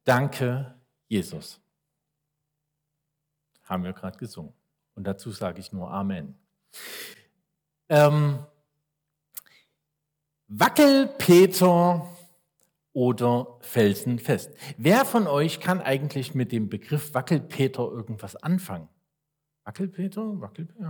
Danke, Jesus. Haben wir gerade gesungen. Und dazu sage ich nur Amen. Wackelpeter oder felsenfest. Wer von euch kann eigentlich mit dem Begriff Wackelpeter irgendwas anfangen? Wackelpeter? Wackelpeter?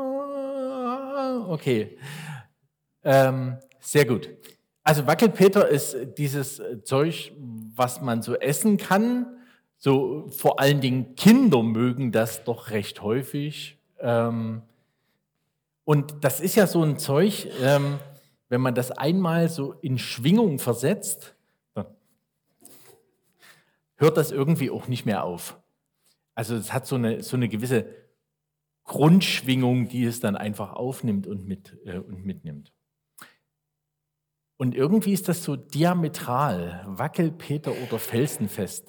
Okay. Sehr gut. Also Wackelpeter ist dieses Zeug, was man so essen kann. So vor allen Dingen Kinder mögen das doch recht häufig. Und das ist ja so ein Zeug, wenn man das einmal so in Schwingung versetzt, dann hört das irgendwie auch nicht mehr auf. Also es hat so eine gewisse Grundschwingung, die es dann einfach aufnimmt und mitnimmt. Und irgendwie ist das so diametral, Wackelpeter oder felsenfest.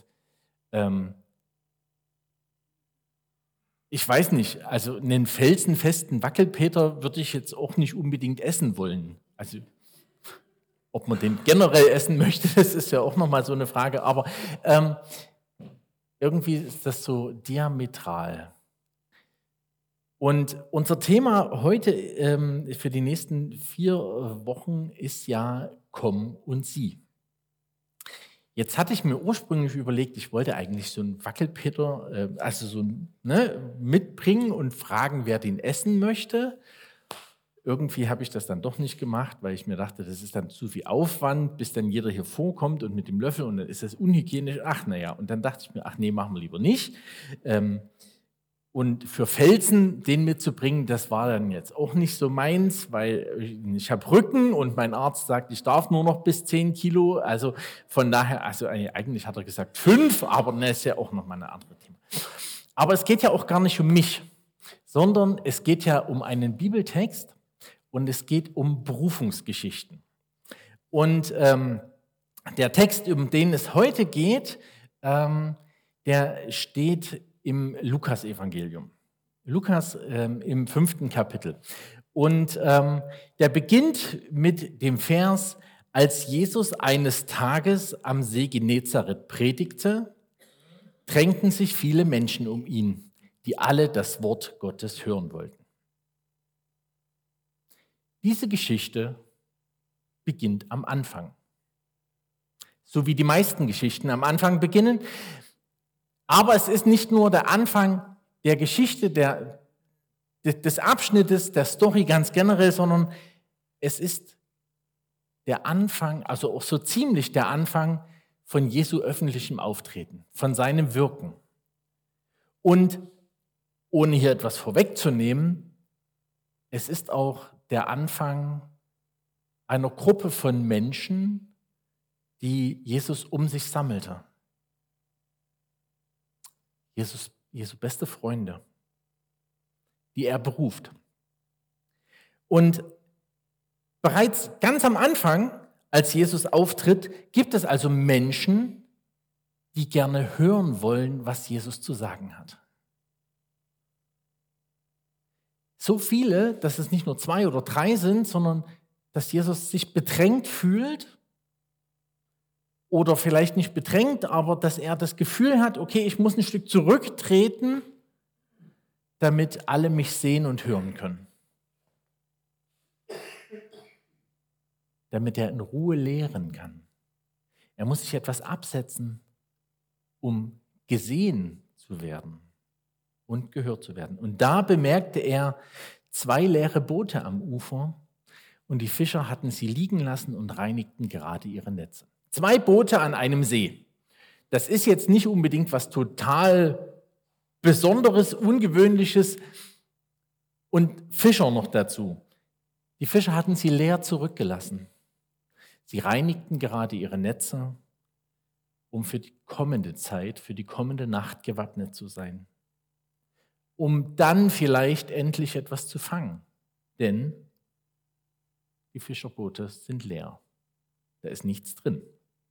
Ich weiß nicht, also einen felsenfesten Wackelpeter würde ich jetzt auch nicht unbedingt essen wollen. Also ob man den generell essen möchte, das ist ja auch nochmal so eine Frage. Aber irgendwie ist das so diametral. Und unser Thema heute für die nächsten 4 Wochen ist ja Komm und sieh. Jetzt hatte ich mir ursprünglich überlegt, ich wollte eigentlich so einen Wackelpeter, mitbringen und fragen, wer den essen möchte. Irgendwie habe ich das dann doch nicht gemacht, weil ich mir dachte, das ist dann zu viel Aufwand, bis dann jeder hier vorkommt und mit dem Löffel und dann ist das unhygienisch. Und dann dachte ich mir, nee, machen wir lieber nicht. Und für Felsen den mitzubringen, das war dann jetzt auch nicht so meins, weil ich habe Rücken und mein Arzt sagt, ich darf nur noch bis 10 Kilo. Also von daher, eigentlich hat er gesagt 5, aber das ist ja auch nochmal ein anderes Thema. Aber es geht ja auch gar nicht um mich, sondern es geht ja um einen Bibeltext und es geht um Berufungsgeschichten. Und der Text, um den es heute geht, der steht im Lukas-Evangelium. Lukas im 5. Kapitel. Und der beginnt mit dem Vers, als Jesus eines Tages am See Genezareth predigte, drängten sich viele Menschen um ihn, die alle das Wort Gottes hören wollten. Diese Geschichte beginnt am Anfang. So wie die meisten Geschichten am Anfang beginnen. Aber es ist nicht nur der Anfang der Geschichte, des Abschnittes, der Story ganz generell, sondern es ist der Anfang, also auch so ziemlich der Anfang von Jesu öffentlichem Auftreten, von seinem Wirken. Und ohne hier etwas vorwegzunehmen, es ist auch der Anfang einer Gruppe von Menschen, die Jesus um sich sammelte. Jesu beste Freunde, die er beruft. Und bereits ganz am Anfang, als Jesus auftritt, gibt es also Menschen, die gerne hören wollen, was Jesus zu sagen hat. So viele, dass es nicht nur 2 oder 3 sind, sondern dass Jesus sich bedrängt fühlt, oder vielleicht nicht bedrängt, aber dass er das Gefühl hat, okay, ich muss ein Stück zurücktreten, damit alle mich sehen und hören können. Damit er in Ruhe lehren kann. Er muss sich etwas absetzen, um gesehen zu werden und gehört zu werden. Und da bemerkte er 2 leere Boote am Ufer und die Fischer hatten sie liegen lassen und reinigten gerade ihre Netze. 2 Boote an einem See. Das ist jetzt nicht unbedingt was total Besonderes, Ungewöhnliches und Fischer noch dazu. Die Fischer hatten sie leer zurückgelassen. Sie reinigten gerade ihre Netze, um für die kommende Zeit, für die kommende Nacht gewappnet zu sein. Um dann vielleicht endlich etwas zu fangen. Denn die Fischerboote sind leer. Da ist nichts drin.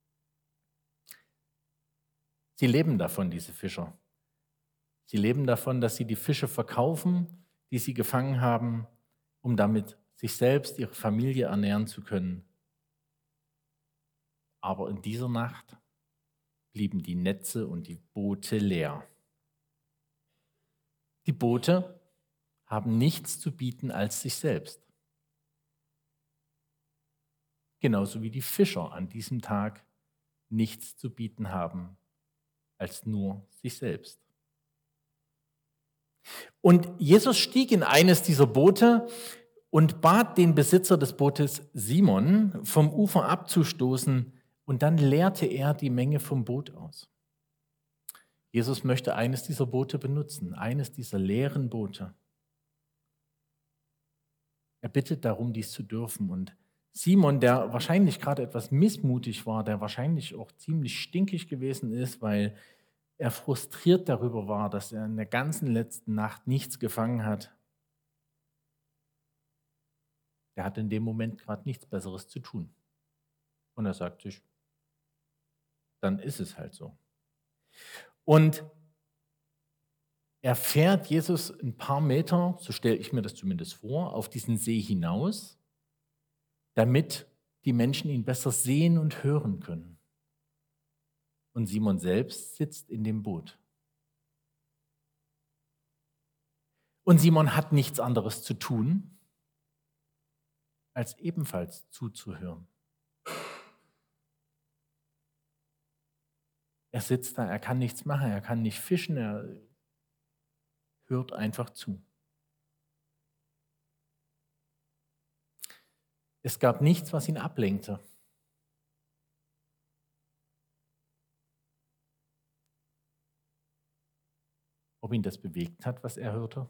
Sie leben davon, diese Fischer. Sie leben davon, dass sie die Fische verkaufen, die sie gefangen haben, um damit sich selbst, ihre Familie ernähren zu können. Aber in dieser Nacht blieben die Netze und die Boote leer. Die Boote haben nichts zu bieten als sich selbst. Genauso wie die Fischer an diesem Tag nichts zu bieten haben als nur sich selbst. Und Jesus stieg in eines dieser Boote und bat den Besitzer des Bootes Simon, vom Ufer abzustoßen, und dann leerte er die Menge vom Boot aus. Jesus möchte eines dieser Boote benutzen, eines dieser leeren Boote. Er bittet darum, dies zu dürfen. Und Simon, der wahrscheinlich gerade etwas missmutig war, der wahrscheinlich auch ziemlich stinkig gewesen ist, weil er frustriert darüber war, dass er in der ganzen letzten Nacht nichts gefangen hat, der hat in dem Moment gerade nichts Besseres zu tun. Und er sagt sich, dann ist es halt so. Und er fährt Jesus ein paar Meter, so stelle ich mir das zumindest vor, auf diesen See hinaus, damit die Menschen ihn besser sehen und hören können. Und Simon selbst sitzt in dem Boot. Und Simon hat nichts anderes zu tun, als ebenfalls zuzuhören. Er sitzt da, er kann nichts machen, er kann nicht fischen, er hört einfach zu. Es gab nichts, was ihn ablenkte. Ob ihn das bewegt hat, was er hörte?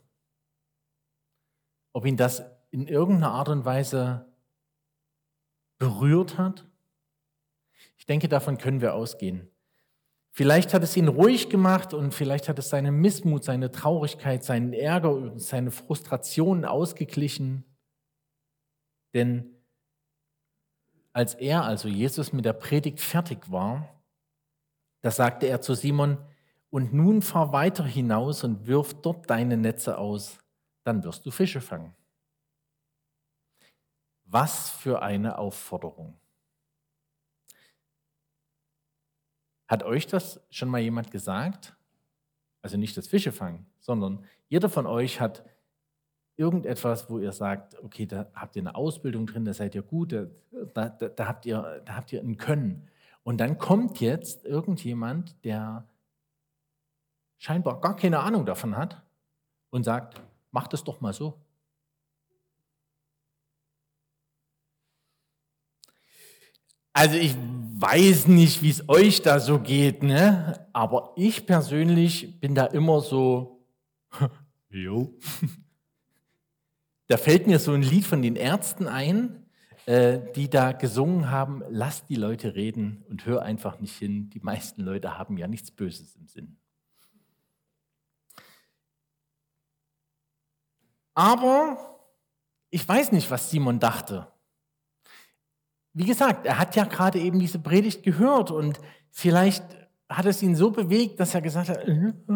Ob ihn das in irgendeiner Art und Weise berührt hat? Ich denke, davon können wir ausgehen. Vielleicht hat es ihn ruhig gemacht und vielleicht hat es seinen Missmut, seine Traurigkeit, seinen Ärger und seine Frustration ausgeglichen. Denn als er, also Jesus, mit der Predigt fertig war, da sagte er zu Simon, und nun fahr weiter hinaus und wirf dort deine Netze aus, dann wirst du Fische fangen. Was für eine Aufforderung. Hat euch das schon mal jemand gesagt? Also nicht das Fischefangen, sondern jeder von euch hat irgendetwas, wo ihr sagt, okay, da habt ihr eine Ausbildung drin, da seid ihr gut, da habt ihr ein Können. Und dann kommt jetzt irgendjemand, der scheinbar gar keine Ahnung davon hat und sagt, mach das doch mal so. Also ich weiß nicht, wie es euch da so geht, ne? Aber ich persönlich bin da immer so, jo. Da fällt mir so ein Lied von den Ärzten ein, die da gesungen haben, lass die Leute reden und hör einfach nicht hin. Die meisten Leute haben ja nichts Böses im Sinn. Aber ich weiß nicht, was Simon dachte. Wie gesagt, er hat ja gerade eben diese Predigt gehört und vielleicht hat es ihn so bewegt, dass er gesagt hat,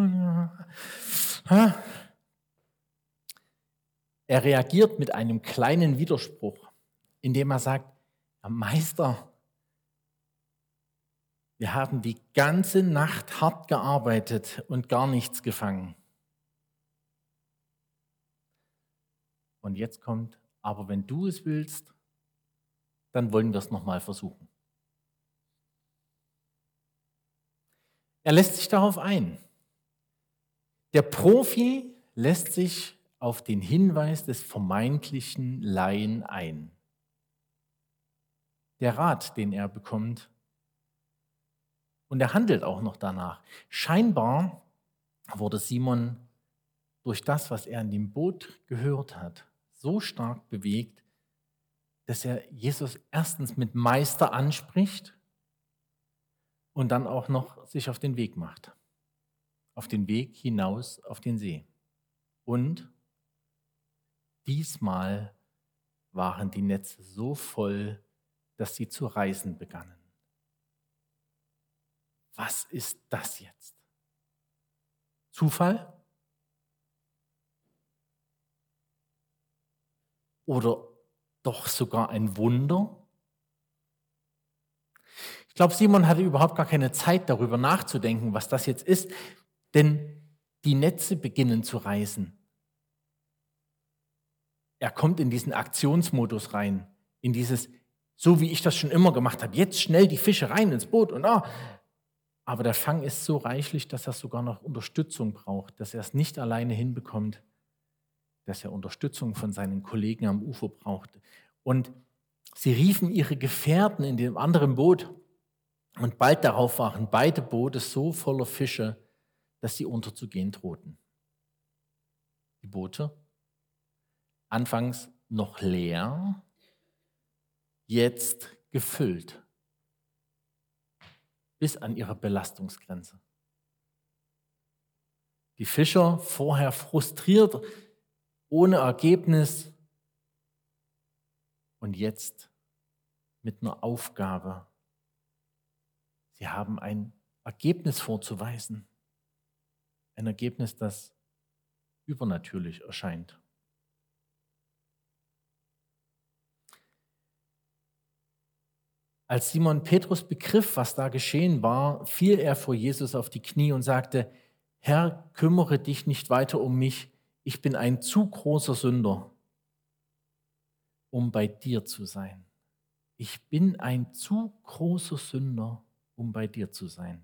er reagiert mit einem kleinen Widerspruch, indem er sagt, ja, Meister, wir haben die ganze Nacht hart gearbeitet und gar nichts gefangen. Und jetzt kommt, aber wenn du es willst, dann wollen wir es nochmal versuchen. Er lässt sich darauf ein. Der Profi lässt sich auf den Hinweis des vermeintlichen Laien ein. Der Rat, den er bekommt, und er handelt auch noch danach. Scheinbar wurde Simon durch das, was er in dem Boot gehört hat, so stark bewegt, dass er Jesus erstens mit Meister anspricht und dann auch noch sich auf den Weg macht. Auf den Weg hinaus auf den See. Und diesmal waren die Netze so voll, dass sie zu reißen begannen. Was ist das jetzt? Zufall? Oder doch sogar ein Wunder? Ich glaube, Simon hatte überhaupt gar keine Zeit, darüber nachzudenken, was das jetzt ist, denn die Netze beginnen zu reißen. Er kommt in diesen Aktionsmodus rein, in dieses, so wie ich das schon immer gemacht habe, jetzt schnell die Fische rein ins Boot und Aber der Fang ist so reichlich, dass er sogar noch Unterstützung braucht, dass er es nicht alleine hinbekommt, dass er Unterstützung von seinen Kollegen am Ufer braucht. Und sie riefen ihre Gefährten in dem anderen Boot und bald darauf waren beide Boote so voller Fische, dass sie unterzugehen drohten. Die Boote, anfangs noch leer, jetzt gefüllt, bis an ihre Belastungsgrenze. Die Fischer, vorher frustriert, ohne Ergebnis und jetzt mit einer Aufgabe. Sie haben ein Ergebnis vorzuweisen, ein Ergebnis, das übernatürlich erscheint. Als Simon Petrus begriff, was da geschehen war, fiel er vor Jesus auf die Knie und sagte: Herr, kümmere dich nicht weiter um mich, ich bin ein zu großer Sünder, um bei dir zu sein. Ich bin ein zu großer Sünder, um bei dir zu sein.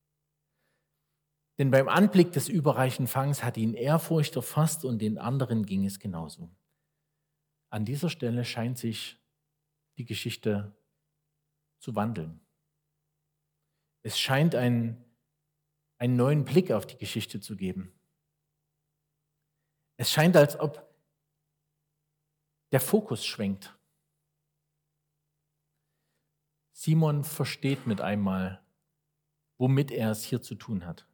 Denn beim Anblick des überreichen Fangs hat ihn Ehrfurcht erfasst und den anderen ging es genauso. An dieser Stelle scheint sich die Geschichte zu wandeln. Es scheint einen neuen Blick auf die Geschichte zu geben. Es scheint, als ob der Fokus schwenkt. Simon versteht mit einmal, womit er es hier zu tun hat.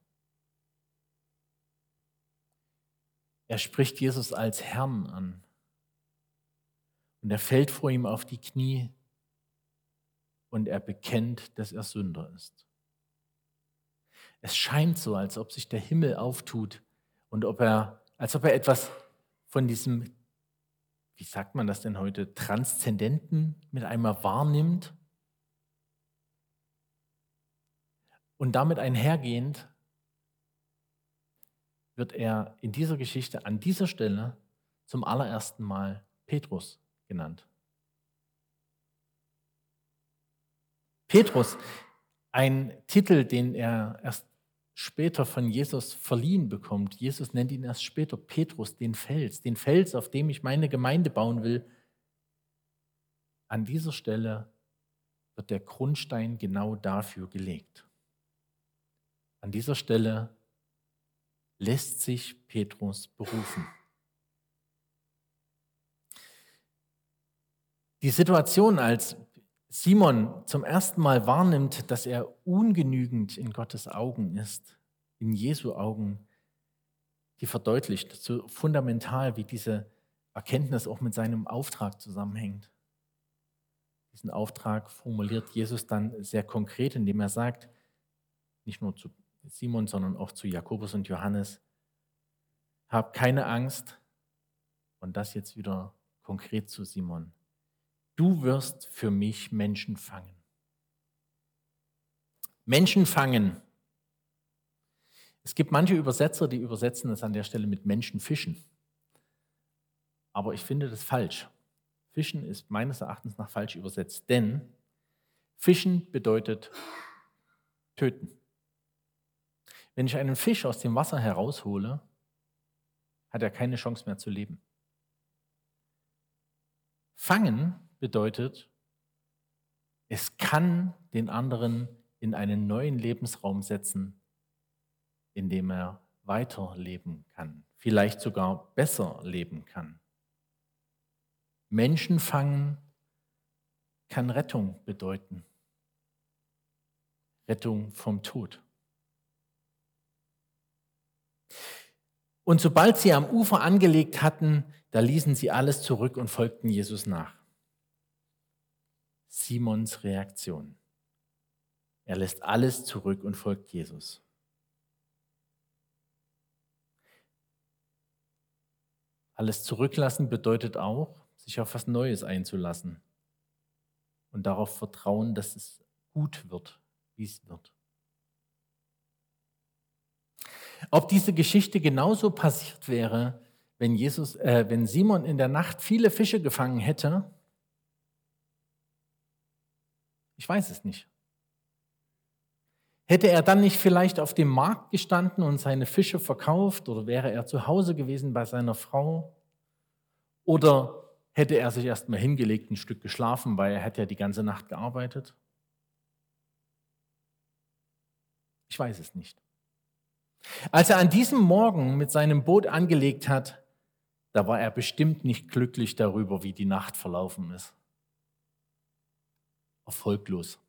Er spricht Jesus als Herrn an und er fällt vor ihm auf die Knie und er bekennt, dass er Sünder ist. Es scheint so, als ob sich der Himmel auftut und als ob er etwas von diesem, wie sagt man das denn heute, Transzendenten mit einmal wahrnimmt und damit einhergehend wird er in dieser Geschichte an dieser Stelle zum allerersten Mal Petrus genannt. Petrus, ein Titel, den er erst später von Jesus verliehen bekommt. Jesus nennt ihn erst später Petrus, den Fels, auf dem ich meine Gemeinde bauen will. An dieser Stelle wird der Grundstein genau dafür gelegt. An dieser Stelle lässt sich Petrus berufen. Die Situation, als Simon zum ersten Mal wahrnimmt, dass er ungenügend in Gottes Augen ist, in Jesu Augen, die verdeutlicht so fundamental, wie diese Erkenntnis auch mit seinem Auftrag zusammenhängt. Diesen Auftrag formuliert Jesus dann sehr konkret, indem er sagt, nicht nur zu Simon, sondern auch zu Jakobus und Johannes: Hab keine Angst. Und das jetzt wieder konkret zu Simon: Du wirst für mich Menschen fangen. Menschen fangen. Es gibt manche Übersetzer, die übersetzen es an der Stelle mit Menschen fischen. Aber ich finde das falsch. Fischen ist meines Erachtens nach falsch übersetzt, denn Fischen bedeutet töten. Wenn ich einen Fisch aus dem Wasser heraushole, hat er keine Chance mehr zu leben. Fangen bedeutet, es kann den anderen in einen neuen Lebensraum setzen, in dem er weiterleben kann, vielleicht sogar besser leben kann. Menschen fangen kann Rettung bedeuten. Rettung vom Tod. Und sobald sie am Ufer angelegt hatten, da ließen sie alles zurück und folgten Jesus nach. Simons Reaktion. Er lässt alles zurück und folgt Jesus. Alles zurücklassen bedeutet auch, sich auf was Neues einzulassen und darauf vertrauen, dass es gut wird, wie es wird. Ob diese Geschichte genauso passiert wäre, wenn Simon in der Nacht viele Fische gefangen hätte, ich weiß es nicht. Hätte er dann nicht vielleicht auf dem Markt gestanden und seine Fische verkauft oder wäre er zu Hause gewesen bei seiner Frau? Oder hätte er sich erst mal hingelegt, ein Stück geschlafen, weil er hat ja die ganze Nacht gearbeitet? Ich weiß es nicht. Als er an diesem Morgen mit seinem Boot angelegt hat, da war er bestimmt nicht glücklich darüber, wie die Nacht verlaufen ist. Erfolglos.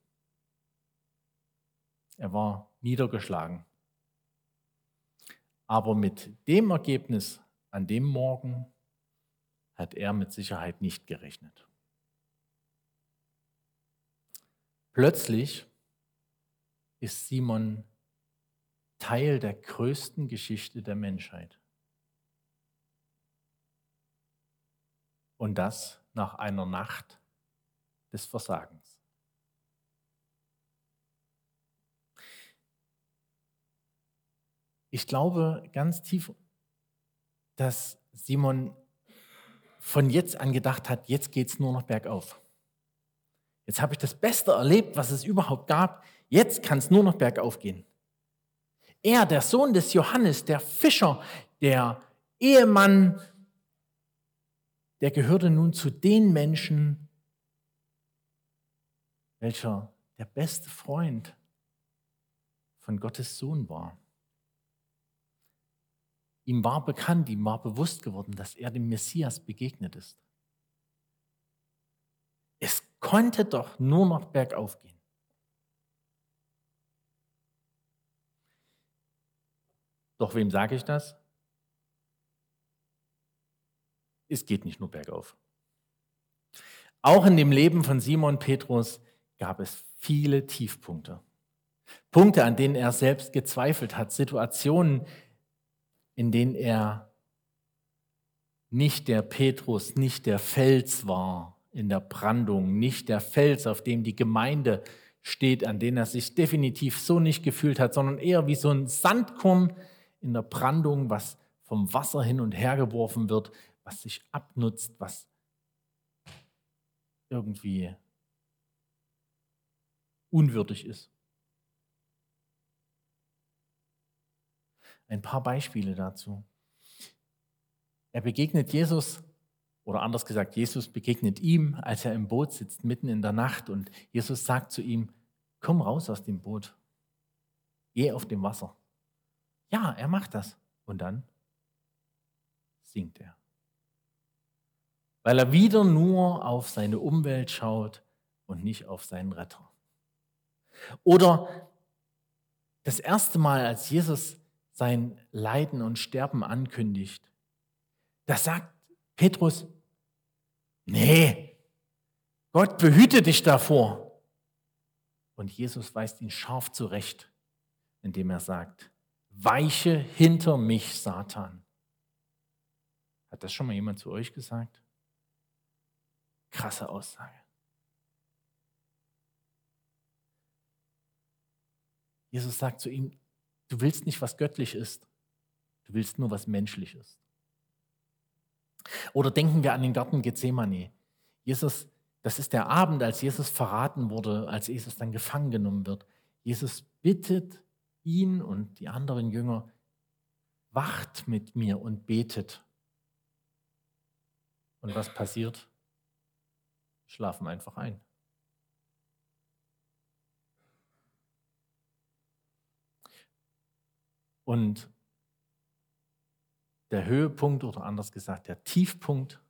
Er war niedergeschlagen. Aber mit dem Ergebnis an dem Morgen hat er mit Sicherheit nicht gerechnet. Plötzlich ist Simon Teil der größten Geschichte der Menschheit. Und das nach einer Nacht des Versagens. Ich glaube ganz tief, dass Simon von jetzt an gedacht hat, jetzt geht es nur noch bergauf. Jetzt habe ich das Beste erlebt, was es überhaupt gab. Jetzt kann es nur noch bergauf gehen. Er, der Sohn des Johannes, der Fischer, der Ehemann, der gehörte nun zu den Menschen, welcher der beste Freund von Gottes Sohn war. Ihm war bekannt, ihm war bewusst geworden, dass er dem Messias begegnet ist. Es konnte doch nur noch bergauf gehen. Doch wem sage ich das? Es geht nicht nur bergauf. Auch in dem Leben von Simon Petrus gab es viele Tiefpunkte. Punkte, an denen er selbst gezweifelt hat, Situationen, in denen er nicht der Petrus, nicht der Fels war in der Brandung, nicht der Fels, auf dem die Gemeinde steht, an den er sich definitiv so nicht gefühlt hat, sondern eher wie so ein Sandkorn in der Brandung, was vom Wasser hin und her geworfen wird, was sich abnutzt, was irgendwie unwürdig ist. Ein paar Beispiele dazu. Er begegnet Jesus, oder anders gesagt, Jesus begegnet ihm, als er im Boot sitzt, mitten in der Nacht, und Jesus sagt zu ihm, komm raus aus dem Boot, geh auf dem Wasser. Ja, er macht das. Und dann sinkt er. Weil er wieder nur auf seine Umwelt schaut und nicht auf seinen Retter. Oder das erste Mal, als Jesus sein Leiden und Sterben ankündigt, da sagt Petrus, nee, Gott behüte dich davor. Und Jesus weist ihn scharf zurecht, indem er sagt, weiche hinter mich, Satan. Hat das schon mal jemand zu euch gesagt? Krasse Aussage. Jesus sagt zu ihm, du willst nicht, was göttlich ist, du willst nur, was menschlich ist. Oder denken wir an den Garten Gethsemane. Das ist der Abend, als Jesus verraten wurde, als Jesus dann gefangen genommen wird. Jesus bittet ihn und die anderen Jünger, wacht mit mir und betet. Und was passiert? Schlafen einfach ein. Und der Höhepunkt, oder anders gesagt, der Tiefpunkt,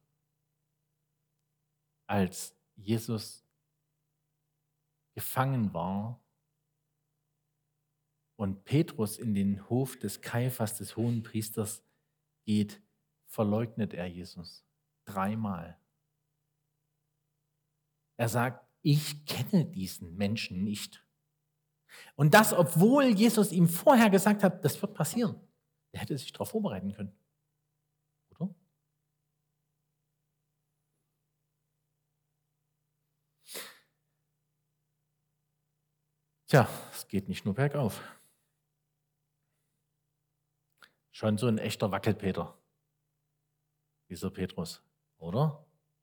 als Jesus gefangen war und Petrus in den Hof des Kaiphas, des Hohenpriesters, geht, verleugnet er Jesus 3-mal. Er sagt, ich kenne diesen Menschen nicht. Und das, obwohl Jesus ihm vorher gesagt hat, das wird passieren. Er hätte sich darauf vorbereiten können. Oder? Tja, es geht nicht nur bergauf. Schon so ein echter Wackelpeter, dieser Petrus, oder?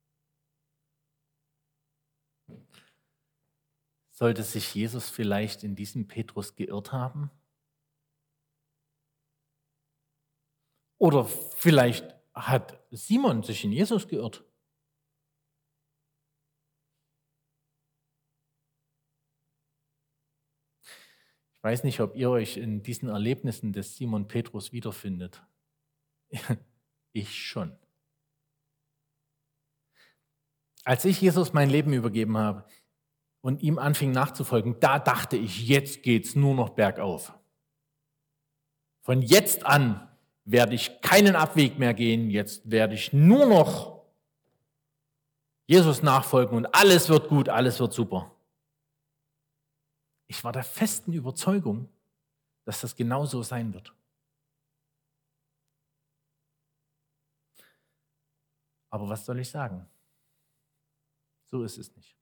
Sollte sich Jesus vielleicht in diesem Petrus geirrt haben? Oder vielleicht hat Simon sich in Jesus geirrt? Ich weiß nicht, ob ihr euch in diesen Erlebnissen des Simon Petrus wiederfindet. Ich schon. Als ich Jesus mein Leben übergeben habe und ihm anfing nachzufolgen, da dachte ich, jetzt geht's nur noch bergauf. Von jetzt an werde ich keinen Abweg mehr gehen, jetzt werde ich nur noch Jesus nachfolgen und alles wird gut, alles wird super. Ich war der festen Überzeugung, dass das genau so sein wird. Aber was soll ich sagen? So ist es nicht.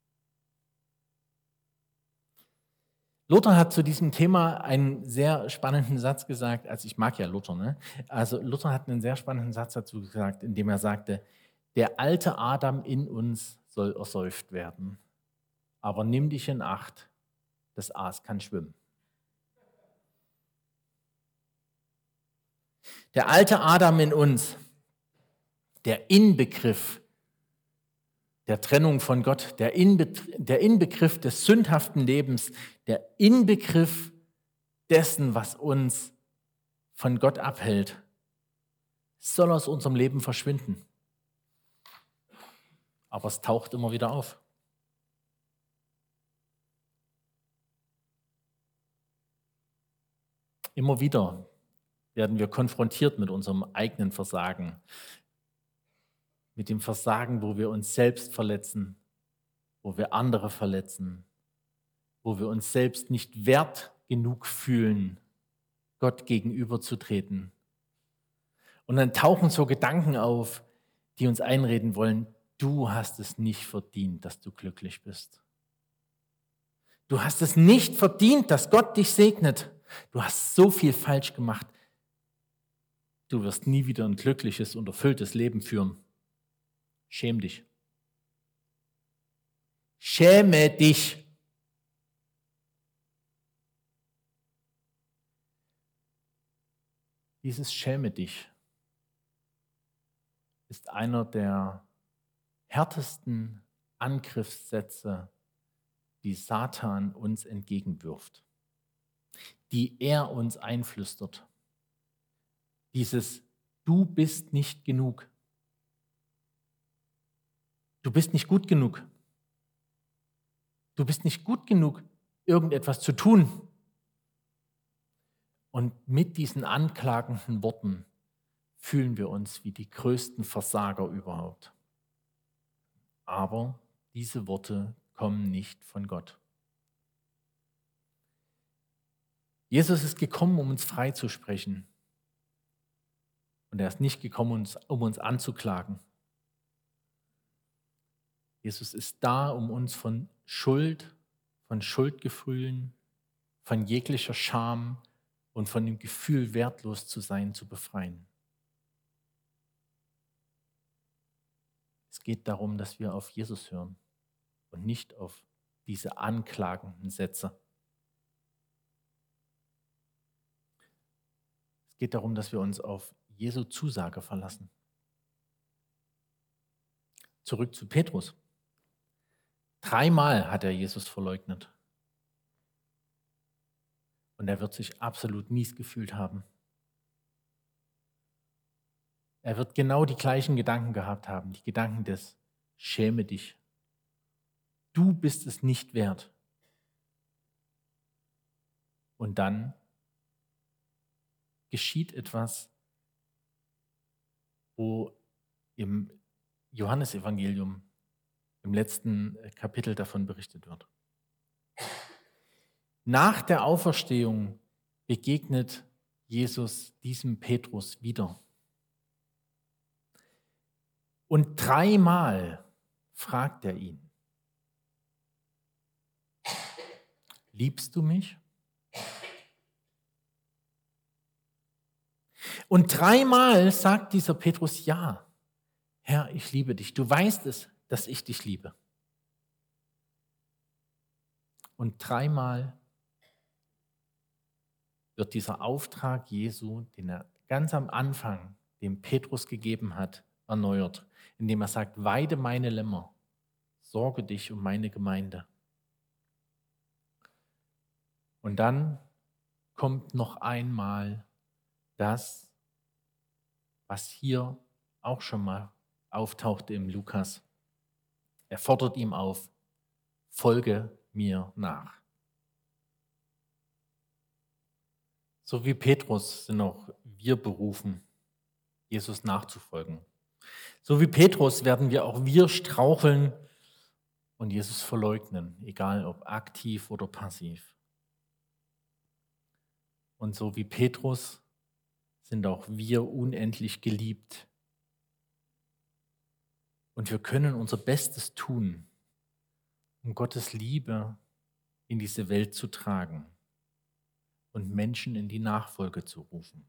Luther hat zu diesem Thema einen sehr spannenden Satz gesagt, also ich mag ja Luther, ne? Also Luther hat einen sehr spannenden Satz dazu gesagt, in dem er sagte, der alte Adam in uns soll ersäuft werden, aber nimm dich in Acht, das Aas kann schwimmen. Der alte Adam in uns, der Inbegriff der Trennung von Gott, der Inbegriff des sündhaften Lebens, der Inbegriff dessen, was uns von Gott abhält, soll aus unserem Leben verschwinden. Aber es taucht immer wieder auf. Immer wieder werden wir konfrontiert mit unserem eigenen Versagen, mit dem Versagen, wo wir uns selbst verletzen, wo wir andere verletzen, wo wir uns selbst nicht wert genug fühlen, Gott gegenüberzutreten. Und dann tauchen so Gedanken auf, die uns einreden wollen, du hast es nicht verdient, dass du glücklich bist. Du hast es nicht verdient, dass Gott dich segnet. Du hast so viel falsch gemacht. Du wirst nie wieder ein glückliches und erfülltes Leben führen. Schäm dich. Schäme dich. Dieses Schäme dich ist einer der härtesten Angriffssätze, die Satan uns entgegenwirft, die er uns einflüstert. Dieses Du bist nicht genug. Du bist nicht gut genug. Du bist nicht gut genug, irgendetwas zu tun. Und mit diesen anklagenden Worten fühlen wir uns wie die größten Versager überhaupt. Aber diese Worte kommen nicht von Gott. Jesus ist gekommen, um uns freizusprechen. Und er ist nicht gekommen, um uns anzuklagen. Jesus ist da, um uns von Schuld, von Schuldgefühlen, von jeglicher Scham und von dem Gefühl, wertlos zu sein, zu befreien. Es geht darum, dass wir auf Jesus hören und nicht auf diese anklagenden Sätze. Es geht darum, dass wir uns auf Jesu Zusage verlassen. Zurück zu Petrus. 3-mal hat er Jesus verleugnet. Und er wird sich absolut mies gefühlt haben. Er wird genau die gleichen Gedanken gehabt haben, die Gedanken des Schäme dich. Du bist es nicht wert. Und dann geschieht etwas, wo im Johannesevangelium im letzten Kapitel davon berichtet wird. Nach der Auferstehung begegnet Jesus diesem Petrus wieder. Und 3-mal fragt er ihn, liebst du mich? Und 3-mal sagt dieser Petrus, ja, Herr, ich liebe dich. Du weißt es, dass ich dich liebe. Und 3-mal wird dieser Auftrag Jesu, den er ganz am Anfang dem Petrus gegeben hat, erneuert, indem er sagt, weide meine Lämmer, sorge dich um meine Gemeinde. Und dann kommt noch einmal das, was hier auch schon mal auftauchte im Lukas. Er fordert ihm auf, folge mir nach. So wie Petrus sind auch wir berufen, Jesus nachzufolgen. So wie Petrus werden auch wir straucheln und Jesus verleugnen, egal ob aktiv oder passiv. Und so wie Petrus sind auch wir unendlich geliebt. Und wir können unser Bestes tun, um Gottes Liebe in diese Welt zu tragen und Menschen in die Nachfolge zu rufen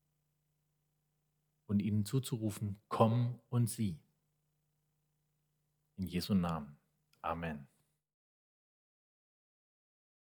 und ihnen zuzurufen, komm und sieh. In Jesu Namen. Amen.